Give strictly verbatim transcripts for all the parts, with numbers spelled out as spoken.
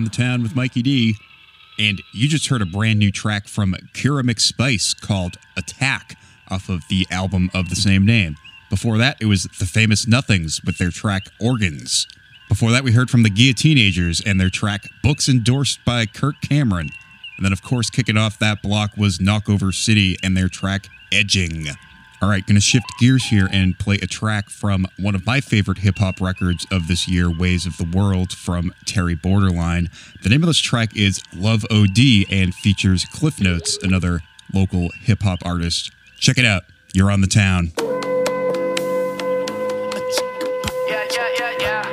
on the Town with Mikey D. And you just heard a brand new track from Kira McSpice called Attack off of the album of the same name. Before that, it was the Famous Nothings with their track Organs. Before that, we heard from the Guillotinagers and their track Books Endorsed by Kirk Cameron. And then, of course, kicking off that block was Knockover City and their track Edging. All right, going to shift gears here and play a track from one of my favorite hip-hop records of this year, Ways of the World, from Terry Borderline. The name of this track is Love O D and features Cliff Notes, another local hip-hop artist. Check it out. You're on the Town. Yeah, yeah, yeah, yeah.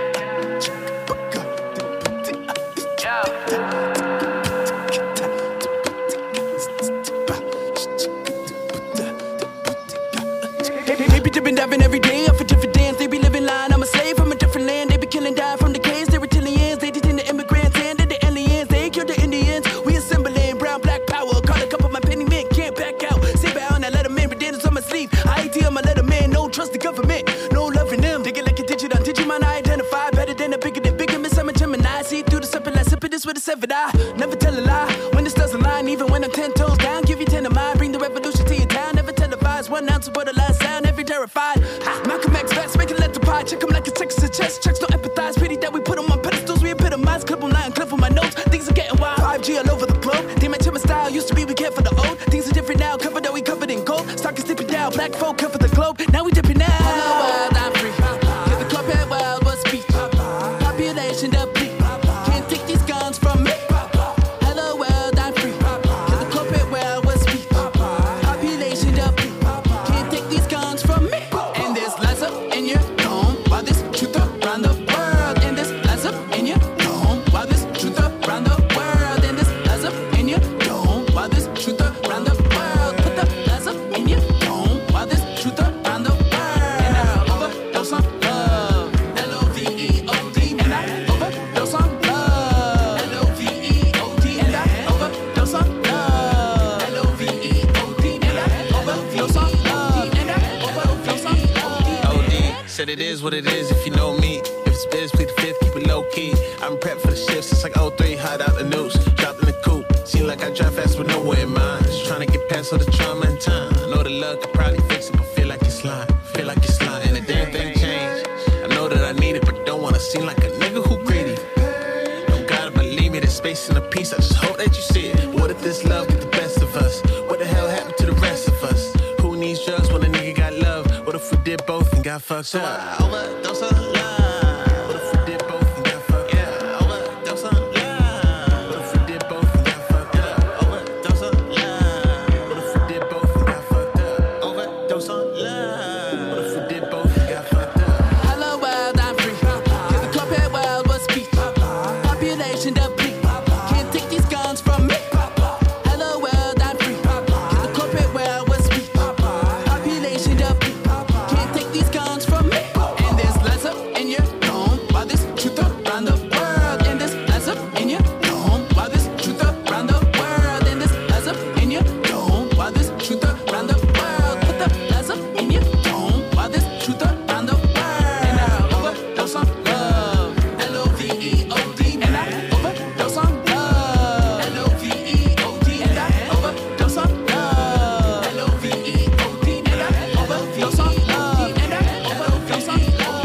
Dipping, diving every day off a different dance. They be living line. I'm a slave from a different land. They be killing, dying from the caves. They're reptilians. They detain the immigrants and they're the aliens. They killed the Indians. We assembling brown, black power. Call a couple of my penny men. Can't back out. Say bow and I let them in. Redandance on my sleeve. I A T M, I let them in. No trust the government. No love in them. They get like a digit on Digimon. I identify better than a bigger than bigger. Miss I'm a Gemini. See through the simple. I sip it this with a seven eye. Never tell a lie. When this doesn't line. Even when I'm ten toes down. Give you ten of mine. Bring the revolution to your town. Never televise. One ounce of what the last sound. Every terrified. Ha, Malcolm X vets, make it let the pie. Check him like a Texas chest. Checks don't empathize. Pity that we put them on pedestals. We epitomize. Clip them lying, clip on my notes. Things are getting wild. five G all over the globe. Damn it, my style used to be we care for the old. Things are different now. Covered that we covered in gold. Stock is dipping down. Black folk cover the globe. Now we dipping out. Hello world, I'm free. Get the club head wild, but speech. Population deplete. Can't take these guns from me. Hello world, I'm free. Get the club head wild, but speech. Population deplete. Can't take these guns from me. And there's lots up in your dome while this truth around the world. And there's lots up in your dome while this truth around the world. And there's lots up in your dome while this truth around the world. Put the lots up in your dome while this truth around the world. And I overdose on love. L O V E O D. And I overdose on love. L O V E O D. And I overdose on love. L O V E O D. And I overdose on love. And I overdose on love. O D said it is what it is if you know me. If it's biz, plead the fifth, keep it low key. I'm prepped for the shifts, it's like oh three, hot out the noose. Dropped in the coupe, seem like I drive fast with nowhere in mind. Just trying to get past all the trauma and time. I know the luck could probably fix it, but feel like it's lying. Feel like it's lying, and the damn thing changed. I know that I need it, but don't wanna seem like a nigga who greedy. Don't gotta believe me, there's space and a piece, I just hope that you see it. What if this love get the best of us? What the hell happened to the rest of us? Who needs drugs when a nigga got love? What if we did both and got fucked up? So I overdose on love. What if we did both and got fucked up? Yeah, overdose on love. What if we did both and got fucked up? Overdose on love. What if we did both and got fucked up? Overdose on love. What if we did both and got fucked up? Hello world, I'm free. Get the club head wild, but speech. Population deplete. Can't take these guns from me. Hello world, I'm free. Get the club head wild, but speech. Population deplete. Can't take these guns from me. And there's lots up in your dome while this truth around the world. And there's lots up in your dome while this truth around the world. And there's lots up in your dome while this truth around the world. Put the lots up in your dome while this truth around the world. And I overdose on love. L O V E O D. And I overdose on love. L O V E O D. And I overdose on love. L O V E O D. And I overdose on love. And I overdose on love.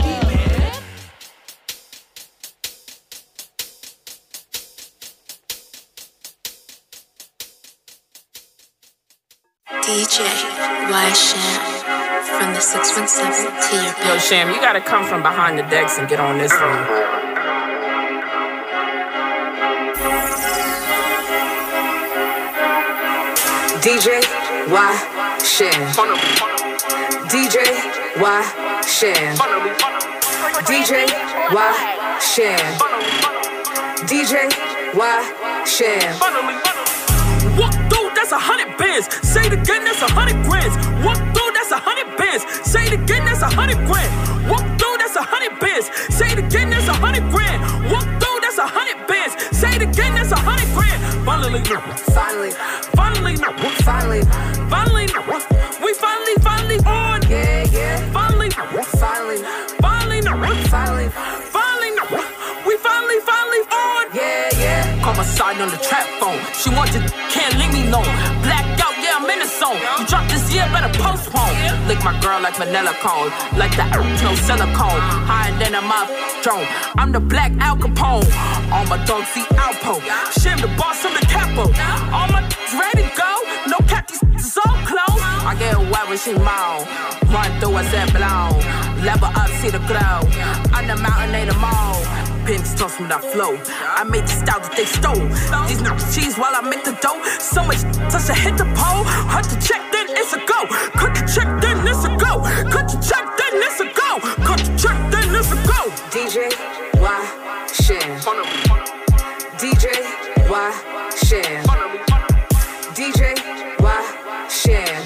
D J Y Sham from the six one seven to your Yo, Sham, you gotta come from behind the decks and get on this one. D J Y Sham. D J Y Sham. D J Y Sham. D J Y Sham. Walk through, that's a hundred bands. Say it again, that's a hundred grands. Walk through, that's a hundred bands. Say it again, that's a hundred grand. Walk through, that's a hundred bands. Say it again, that's a hundred grand. Walk through, that's a hundred bands. Say it again, that's a hundred grand. Finally, finally, finally, finally, finally, we finally, finally on. Yeah, yeah. Finally, finally, finally, finally, finally, we finally, finally on. Yeah, yeah. She want to, can't leave me alone. Blacked out, yeah, I'm in the zone. You drop this year, better postpone. Lick my girl like vanilla cone. Like the no silicone. Higher than a mouth drone. I'm the black Al Capone. All my dogs see Alpo. Shim the boss, I'm the capo. All my ready to go. No cat, these is all closed. I get wet when she moan. Run through a zip blown. Level up, see the glow. On the mountain, they the mall. Pins toss from that flow. I made the style that they stole. These nuts cheese while I make the dough. So much touch to hit the pole. Cut the check, then it's a go. Cut the check, then it's a go. Cut the check, then it's a go. Cut the check, then it's a go. D J Y Shan. D J Y Shan. D J Y Shan.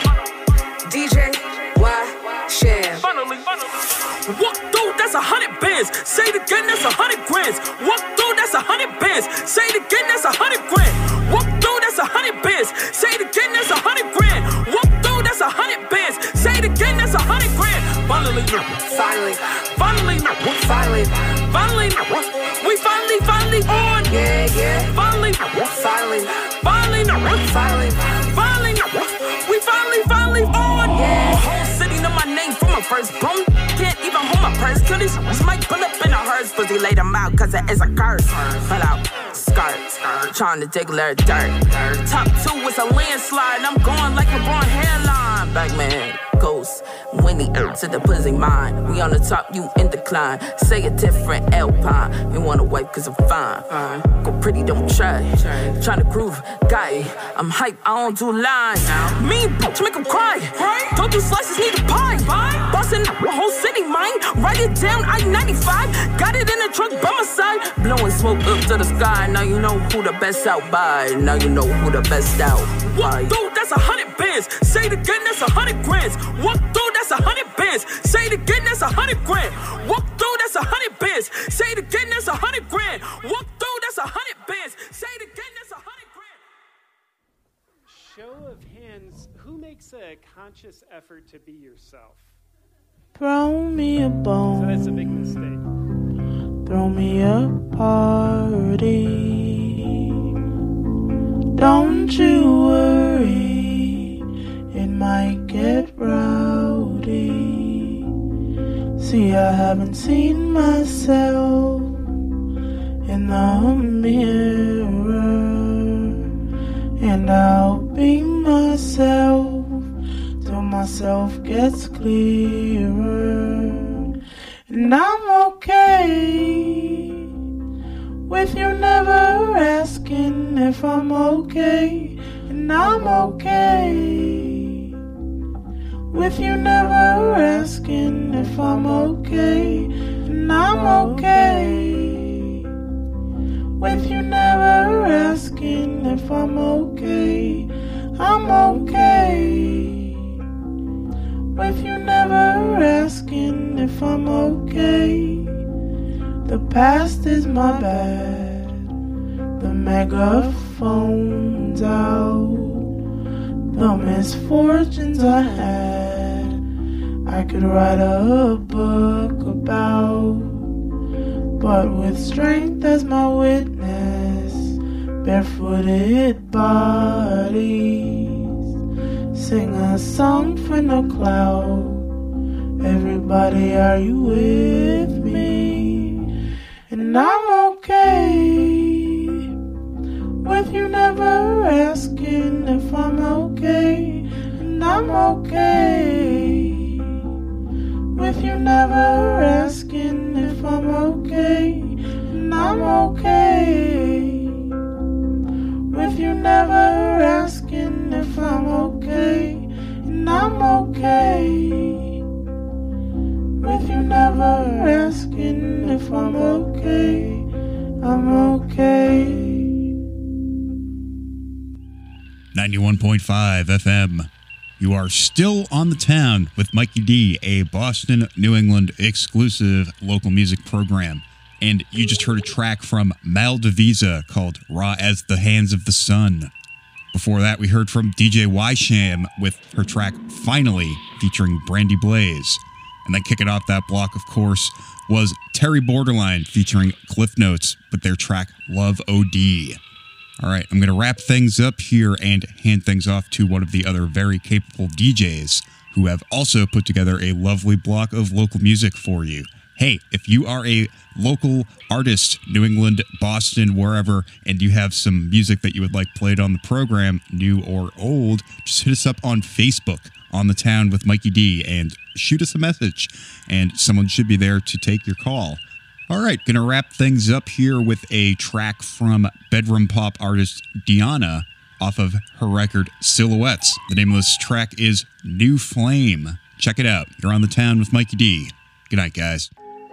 D J Y Shan. Walk through, that's a hundred bands. Say it again, that's a hundred grands. Walk through, that's a hundred bands. Say it again, that's a hundred grand. Walk through, that's a hundred bands. Say it again, that's a hundred grand. Walk through, that's a hundred bands. Say it again, that's a hundred grand. Finally, Finally, finally, finally, finally, we finally, finally on. yeah, yeah. Finally, Finally, finally, finally, finally, we finally, finally on. Yeah. Whole city know my name from my first bone. Can't even hold my purse. Kill these might pull up in a hearse. Pussy laid them out cause it is a curse. Pull out skirts, trying to dig their dirt. Top two is a landslide. I'm going like LeBron hairline. Back man, ghost. Winnie to the pussy mine. We on the top, you in decline. Say a different Alpine. You wanna wipe cause I'm fine. Go pretty, don't try. Trying to groove, guy. I'm hype, I don't do lines. Me bitch, make 'em cry. Don't do slices, need a pie. Bustin' the whole city, mine. Write it down, I ninety-five. Got it in the trunk by my side. Blowing smoke up to the sky. Now you know who the best out by. Now you know who the best out. Walk through, that's a hundred bands. Say it again, that's a hundred grands. Walk through, that's a hundred bands. Say it again, that's a hundred grand. Walk through, that's a hundred bands. Say it again, that's a hundred grand. Walk through, that's a hundred bands. Say it again, that's a hundred grand. Show of hands, who makes a conscious effort to be yourself? Throw me a So bone. that's a big mistake. Throw me a party. Don't you worry, it might get rowdy. See, I haven't seen myself in the mirror, and I'll be myself till myself gets clearer. And I'm okay with you never asking if I'm okay. And I'm okay with you never asking if I'm okay. And I'm okay with you never asking if I'm okay. I'm okay with you never asking if I'm okay. The past is my bad. The megaphone's out. The misfortunes I had, I could write a book about. But with strength as my witness, barefooted bodies sing a song from the cloud. Everybody, are you with me? And I'm okay with you never asking if I'm okay. And I'm okay with you never asking if I'm okay. And I'm okay with you never asking if I'm okay. And I'm okay with you never asking if I'm okay. I'm okay. ninety-one point five F M. You are still on the town with Mikey D, a Boston, New England exclusive local music program. And you just heard a track from Mal Devisa called Raw as the Hands of the Sun. Before that, we heard from D J Y-Sham with her track Finally, featuring Brandy Blaze. And then kicking off that block, of course, was Terry Borderline featuring Cliff Notes with their track Love O D. All right, I'm going to wrap things up here and hand things off to one of the other very capable D Js who have also put together a lovely block of local music for you. Hey, if you are a local artist, New England, Boston, wherever, and you have some music that you would like played on the program, new or old, just hit us up on Facebook, On the Town with Mikey D, and shoot us a message, and someone should be there to take your call. All right, gonna wrap things up here with a track from bedroom pop artist Diana off of her record Silhouettes. The name of this track is New Flame. Check it out. You're On the Town with Mikey D. Good night, guys.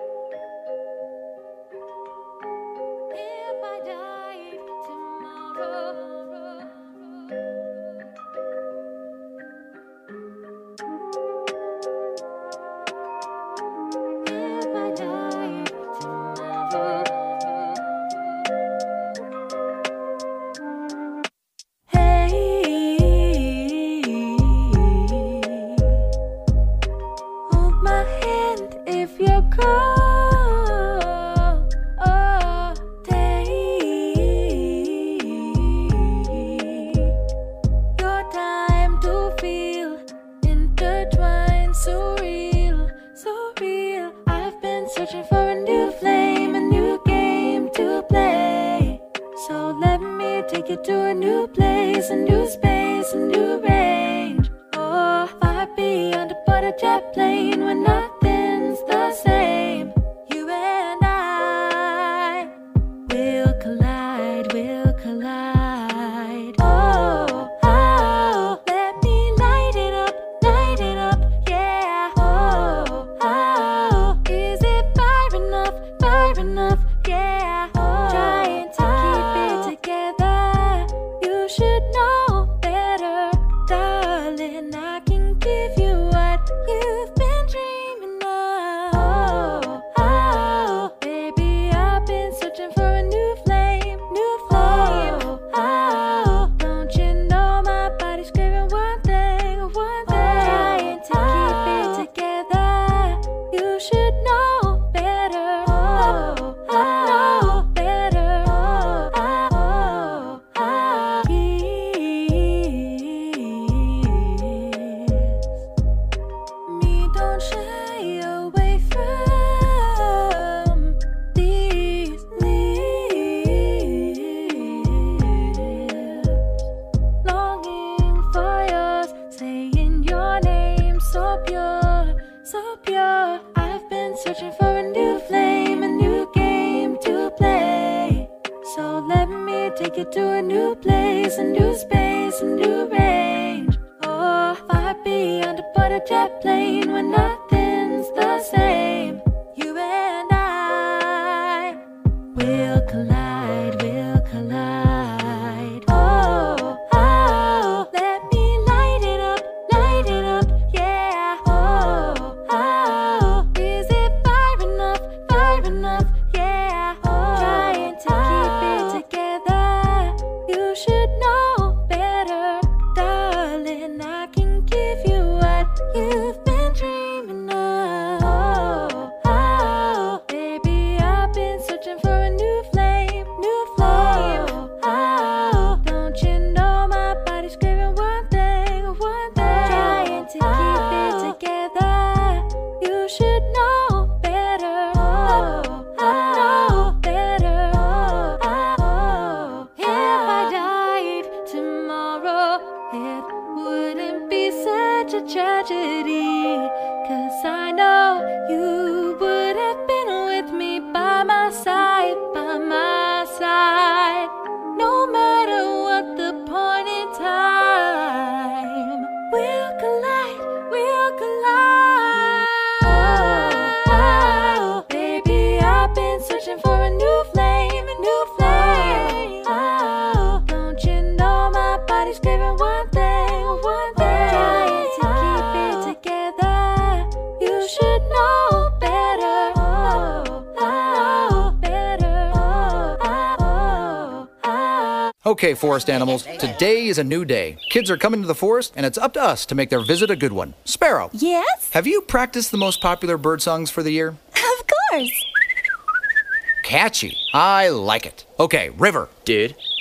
Okay, forest animals, today is a new day. Kids are coming to the forest, and it's up to us to make their visit a good one. Sparrow. Yes? Have you practiced the most popular bird songs for the year? Of course. Catchy. I like it. Okay, River. Dude.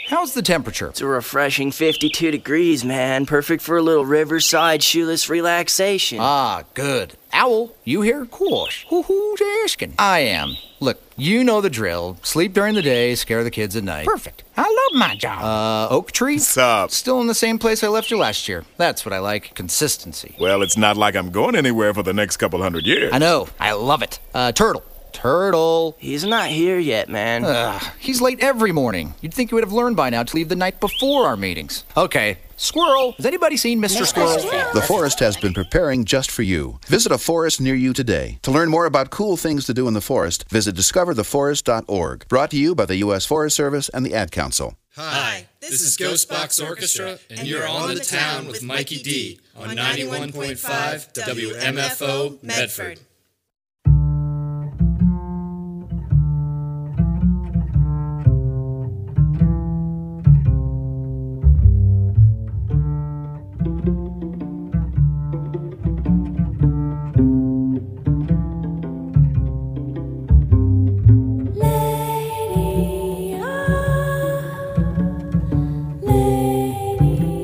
How's the temperature? It's a refreshing fifty-two degrees, man. Perfect for a little riverside shoeless relaxation. Ah, good. Owl, you here? Course. Who, who's asking? I am. Look, you know the drill. Sleep during the day, scare the kids at night. Perfect. I love my job. Uh, Oak Tree? What's up? Still in the same place I left you last year. That's what I like. Consistency. Well, it's not like I'm going anywhere for the next couple hundred years. I know. I love it. Uh, Turtle. Turtle. He's not here yet, man. Ugh, he's late every morning. You'd think you would have learned by now to leave the night before our meetings. Okay. Squirrel. Has anybody seen Mister Squirrel? The Forest has been preparing just for you. Visit a forest near you today. To learn more about cool things to do in the forest, visit discover the forest dot org. Brought to you by the U S Forest Service and the Ad Council. Hi, this is Ghost Box Orchestra, and you're on the town with Mikey D on ninety-one point five W M F O Medford.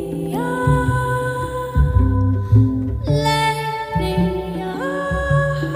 Lady,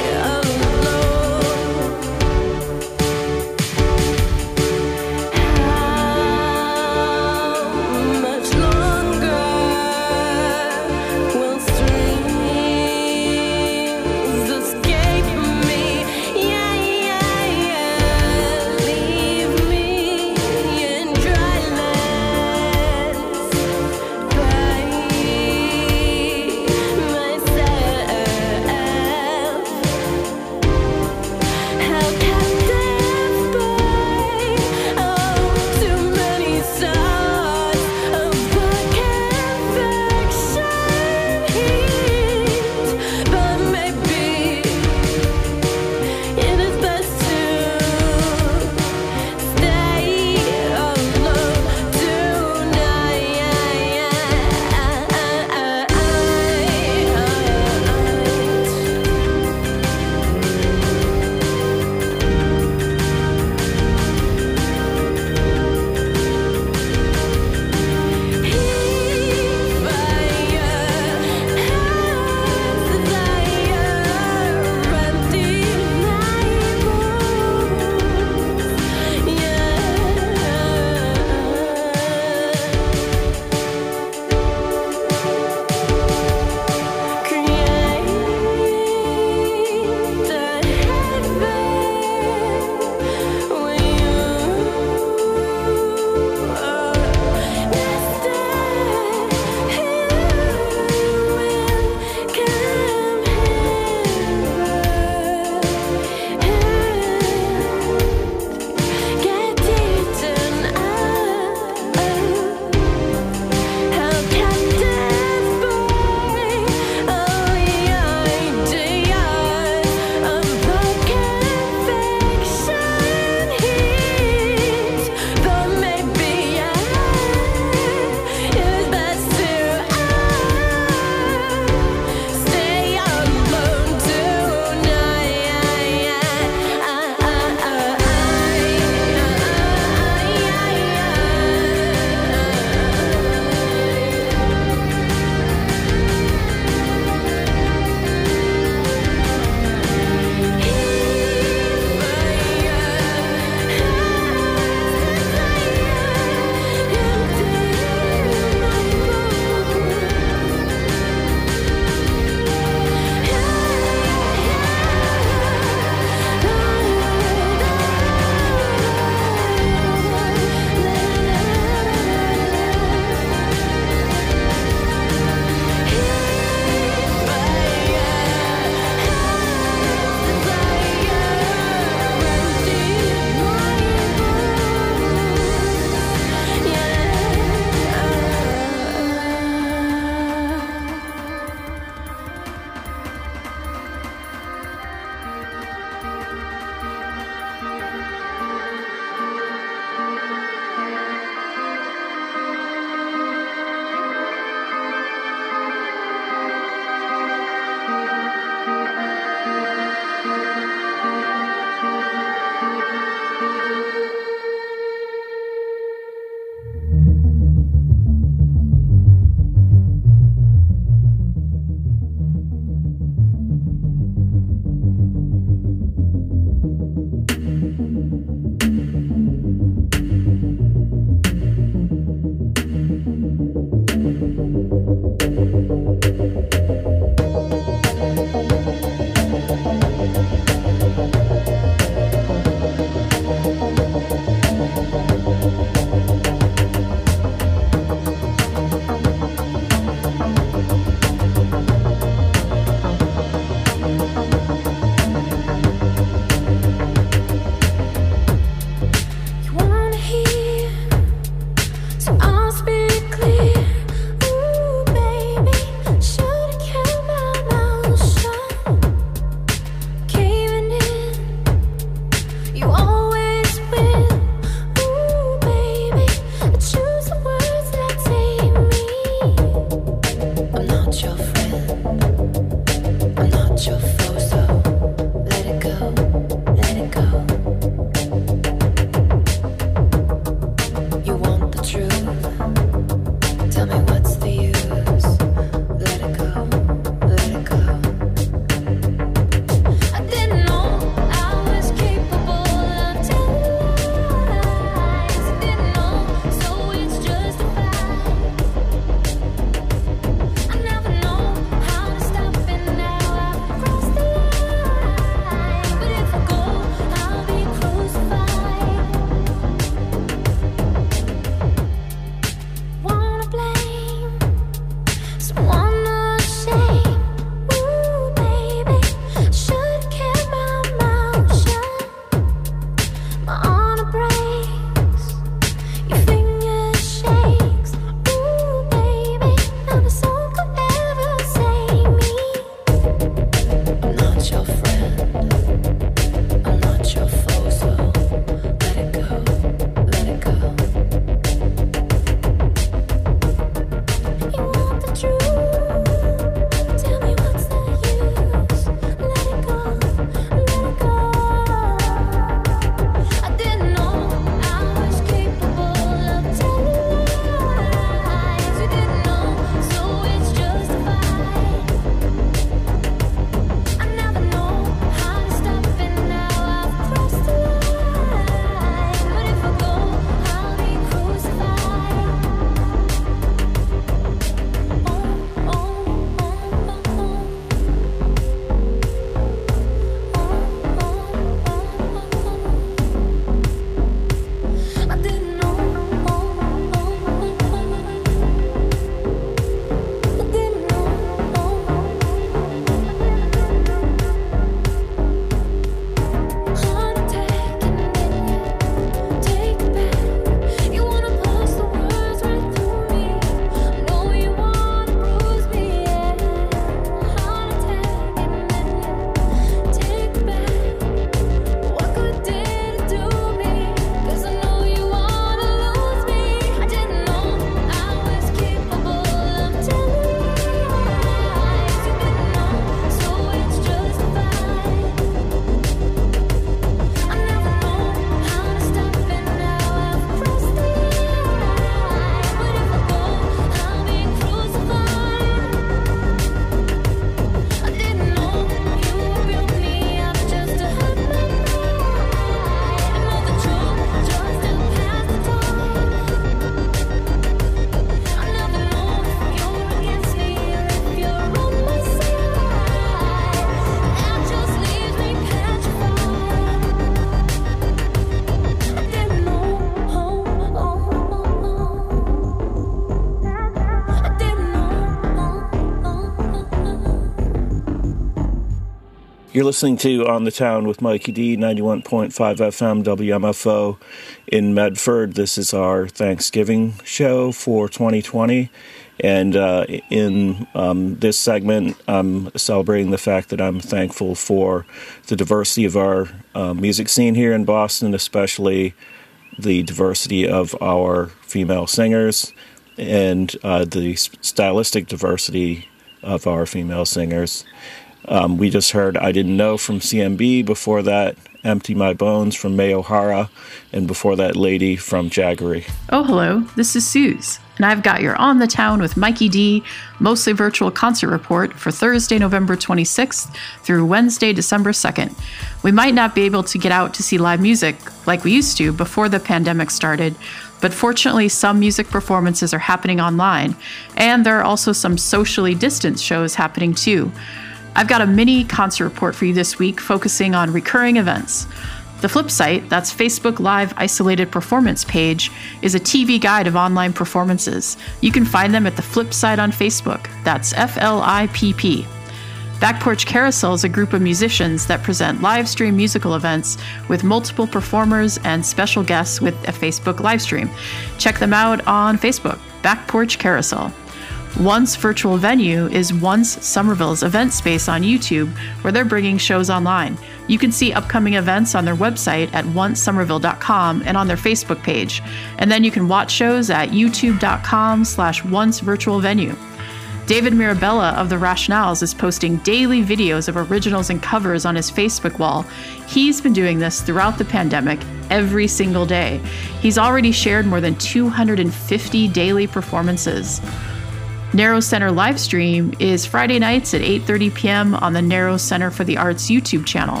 You're listening to On the Town with Mikey D, ninety-one point five F M W M F O in Medford. This is our Thanksgiving show for twenty twenty. And uh, in um, this segment, I'm celebrating the fact that I'm thankful for the diversity of our uh, music scene here in Boston, especially the diversity of our female singers and uh, the stylistic diversity of our female singers. Um, we just heard I Didn't Know from C M B, before that Empty My Bones from May O'Hara, and before that Lady from Jaggery. Oh, hello, this is Suze, and I've got your On the Town with Mikey D, mostly virtual concert report for Thursday, November twenty-sixth through Wednesday, December second. We might not be able to get out to see live music like we used to before the pandemic started, but fortunately some music performances are happening online, and there are also some socially distanced shows happening too. I've got a mini concert report for you this week focusing on recurring events. The Flip site, that's Facebook Live Isolated Performance page, is a T V guide of online performances. You can find them at the Flip site on Facebook. That's F L I P P. Back Porch Carousel is a group of musicians that present live stream musical events with multiple performers and special guests with a Facebook live stream. Check them out on Facebook, Back Porch Carousel. Once Virtual Venue is Once Somerville's event space on YouTube, where they're bringing shows online. You can see upcoming events on their website at once somerville dot com and on their Facebook page. And then you can watch shows at youtube dot com slash once virtual venue. David Mirabella of The Rationales is posting daily videos of originals and covers on his Facebook wall. He's been doing this throughout the pandemic every single day. He's already shared more than two hundred fifty daily performances. Narrow Center Livestream is Friday nights at eight thirty p.m. on the Narrow Center for the Arts YouTube channel.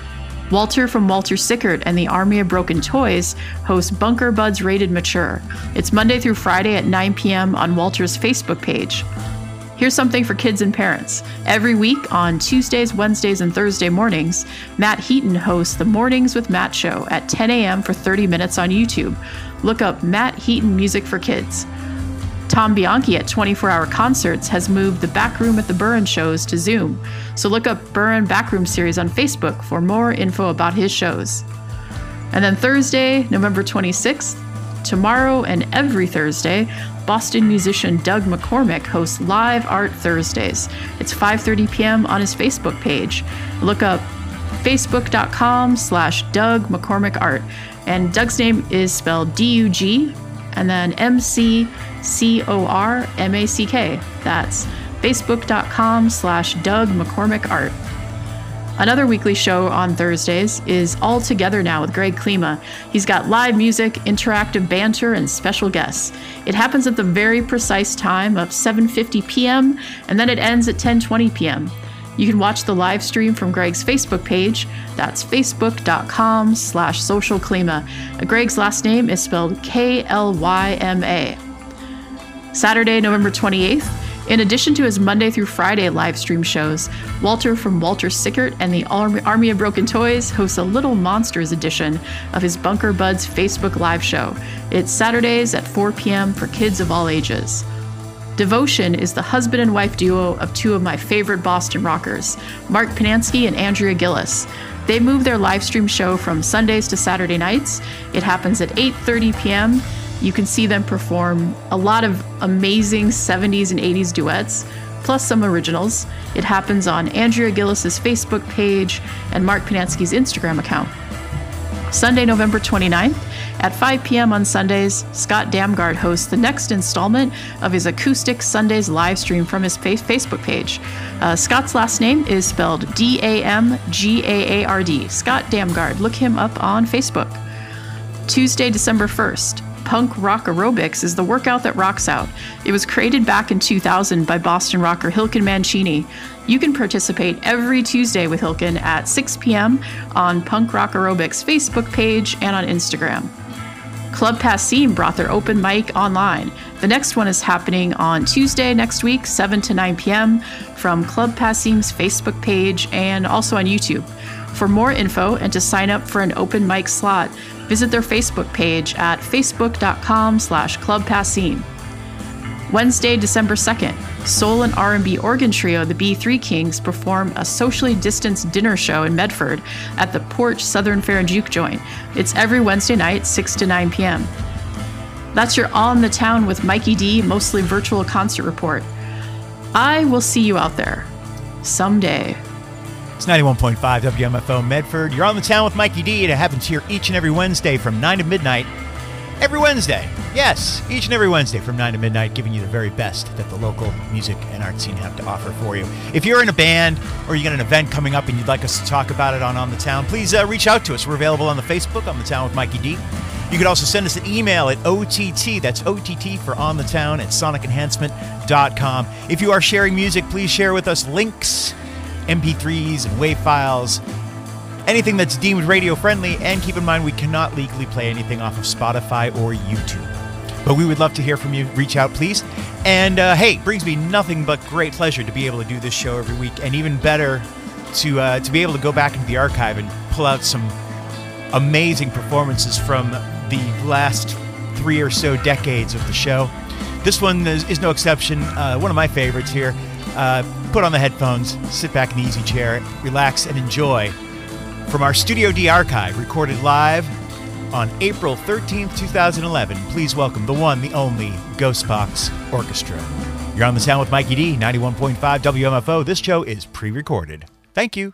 Walter from Walter Sickert and the Army of Broken Toys hosts Bunker Buds Rated Mature. It's Monday through Friday at nine p.m. on Walter's Facebook page. Here's something for kids and parents. Every week on Tuesdays, Wednesdays, and Thursday mornings, Matt Heaton hosts the Mornings with Matt show at ten a.m. for thirty minutes on YouTube. Look up Matt Heaton Music for Kids. Tom Bianchi at twenty-four hour Concerts has moved the Backroom at the Burren shows to Zoom, so look up Burren Backroom Series on Facebook for more info about his shows. And then Thursday, November twenty-sixth, tomorrow and every Thursday, Boston musician Doug McCormick hosts Live Art Thursdays. It's five thirty p.m. on his Facebook page. Look up facebook dot com slash Doug McCormick Art, and Doug's name is spelled D U G and then M C C O R M A C K. That's facebook dot com slash Doug McCormick Art. Another weekly show on Thursdays is All Together Now with Greg Klima. He's got live music, interactive banter, and special guests. It happens at the very precise time of seven fifty p.m. and then it ends at ten twenty p.m. You can watch the live stream from Greg's Facebook page. That's facebook dot com slash social klima. Greg's last name is spelled K L Y M A. Saturday, November twenty-eighth, in addition to his Monday through Friday live stream shows, Walter from Walter Sickert and the Army of Broken Toys hosts a Little Monsters edition of his Bunker Buds Facebook live show. It's Saturdays at four p.m. for kids of all ages. Devotion is the husband and wife duo of two of my favorite Boston rockers, Mark Pinansky and Andrea Gillis. They moved their live stream show from Sundays to Saturday nights. It happens at eight thirty p.m. You can see them perform a lot of amazing seventies and eighties duets, plus some originals. It happens on Andrea Gillis's Facebook page and Mark Pinansky's Instagram account. Sunday, November twenty-ninth, at five p.m. on Sundays, Scott Damgard hosts the next installment of his Acoustic Sundays live stream from his Facebook page. Uh, Scott's last name is spelled D A M G A A R D. Scott Damgard. Look him up on Facebook. Tuesday, December first. Punk Rock Aerobics is the workout that rocks out. It was created back in two thousand by Boston rocker Hilken Mancini. You can participate every Tuesday with Hilken at six p.m. on Punk Rock Aerobics Facebook page and on Instagram. Club Passim brought their open mic online. The next one is happening on Tuesday next week, seven to nine p.m. from Club Passim's Facebook page and also on YouTube. For more info and to sign up for an open mic slot, visit their Facebook page at facebook dot com slash Club Passim. Wednesday, December second, soul and R and B organ trio The B three Kings perform a socially distanced dinner show in Medford at the Porch Southern Fair and Juke Joint. It's every Wednesday night, six to nine p.m. That's your On the Town with Mikey D, mostly virtual concert report. I will see you out there someday. It's ninety-one point five W M F O Medford. You're On the Town with Mikey D, and it happens here each and every Wednesday from nine to midnight. Every Wednesday. Yes, each and every Wednesday from nine to midnight, giving you the very best that the local music and art scene have to offer for you. If you're in a band or you got an event coming up and you'd like us to talk about it on On the Town, please uh, reach out to us. We're available on the Facebook, On the Town with Mikey D. You could also send us an email at O T T, that's O T T for On the Town, at sonic enhancement dot com. If you are sharing music, please share with us links, M P threes and WAV files, anything that's deemed radio friendly, and keep in mind we cannot legally play anything off of Spotify or YouTube. But we would love to hear from you. Reach out, please. And uh, hey, it brings me nothing but great pleasure to be able to do this show every week, and even better to uh, to be able to go back into the archive and pull out some amazing performances from the last three or so decades of the show. This one is, is no exception. Uh, one of my favorites here. Uh, put on the headphones, sit back in the easy chair, relax, and enjoy from our Studio D archive, recorded live on April thirteenth, twenty eleven. Please welcome the one, the only Ghostbox Orchestra. You're On the Town with Mikey D, ninety-one point five W M F O. This show is pre-recorded. Thank you.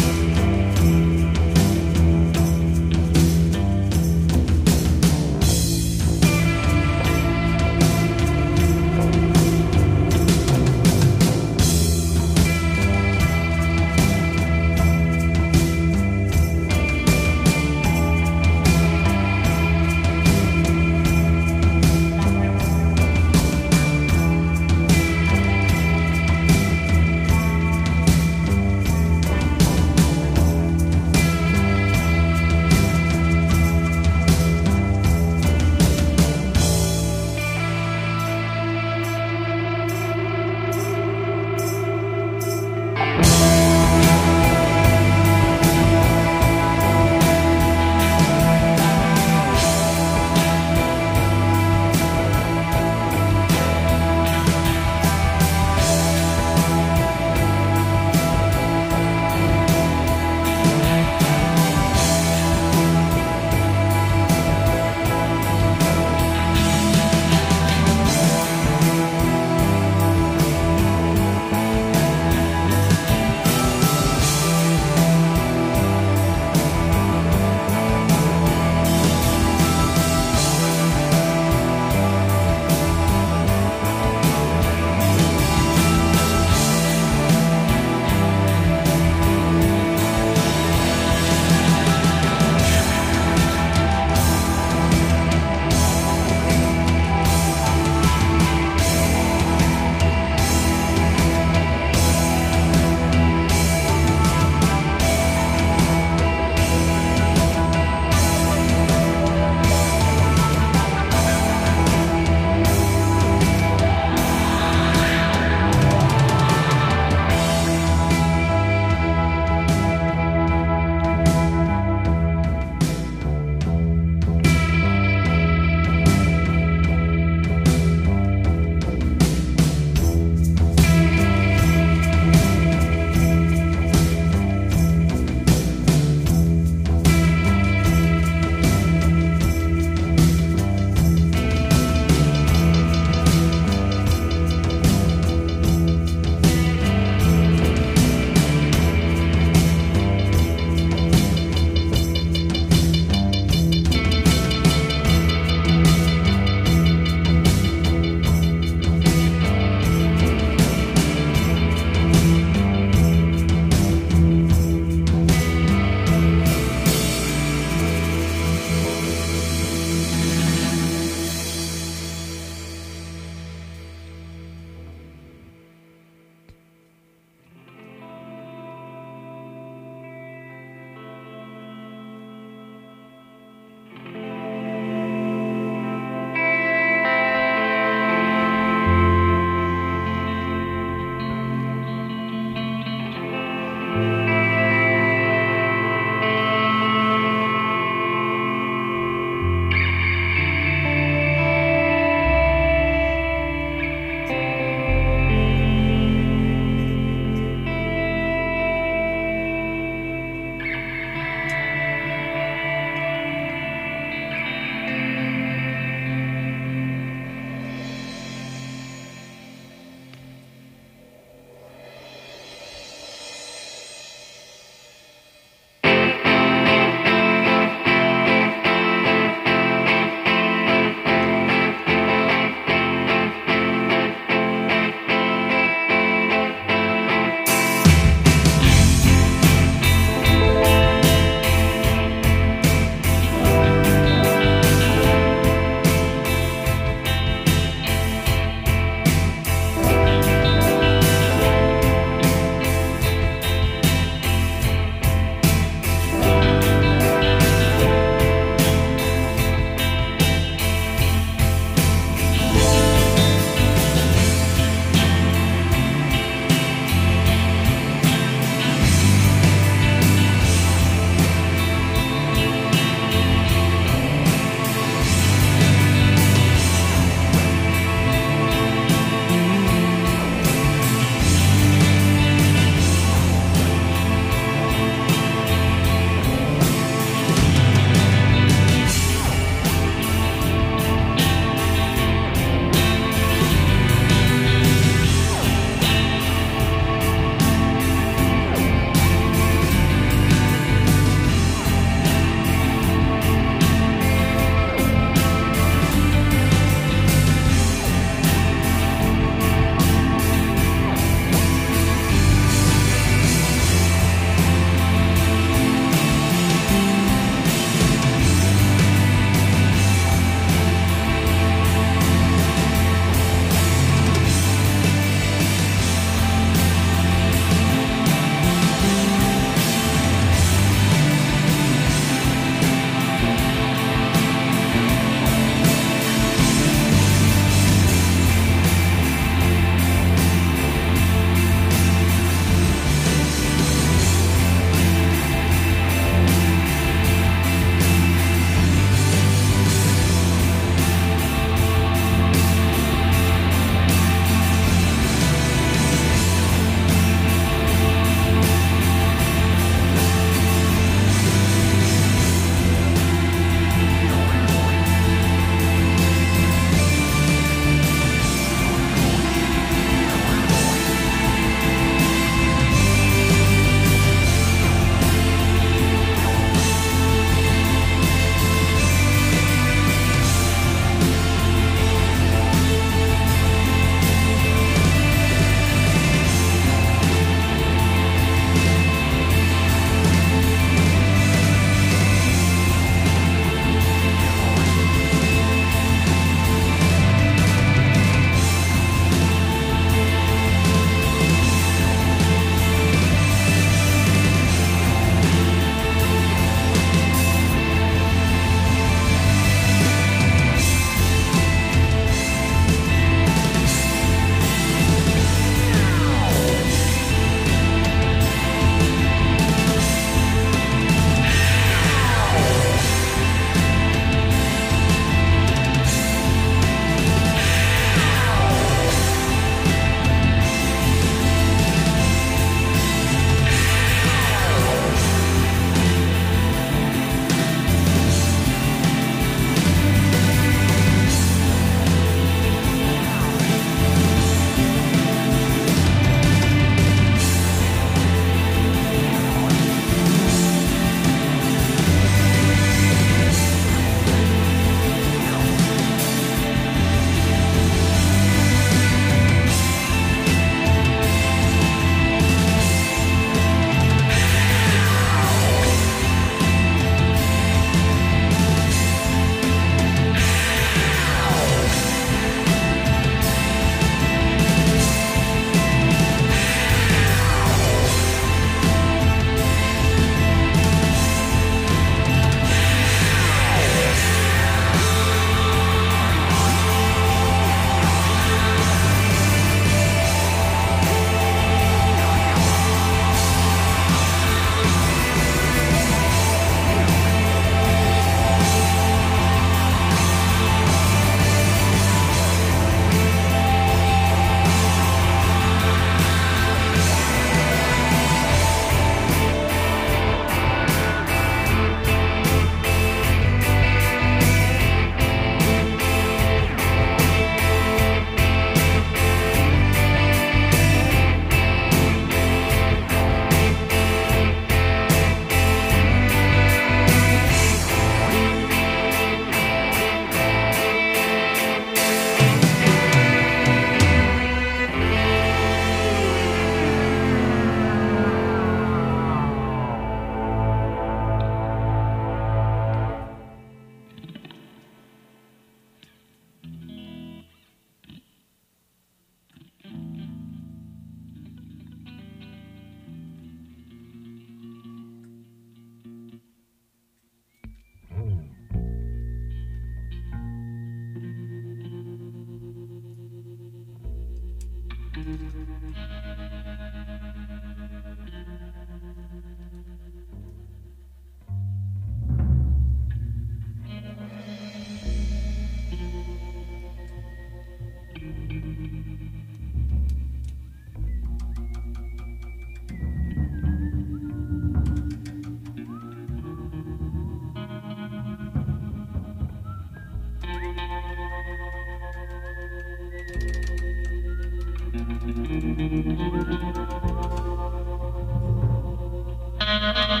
Thank you.